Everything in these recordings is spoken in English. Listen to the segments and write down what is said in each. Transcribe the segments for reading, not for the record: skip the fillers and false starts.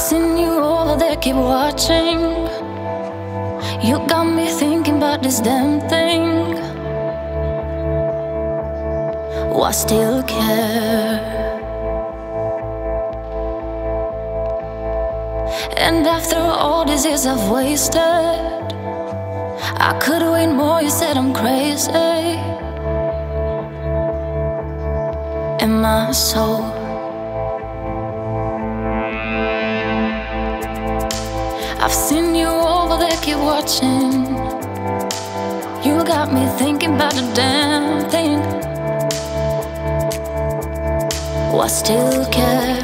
seen you over there, keep watching. You got me thinking about this damn thing. Why still care? And after all these years I've wasted, I could wait more, you said I'm crazy. Am I so? I've seen you over there, keep watching. You got me thinking about the damn thing. Why still care?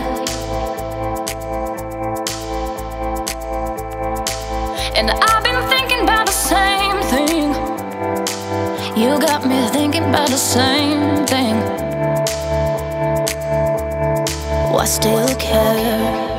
And I've been thinking about the same thing. You got me thinking about the same thing. Why still care?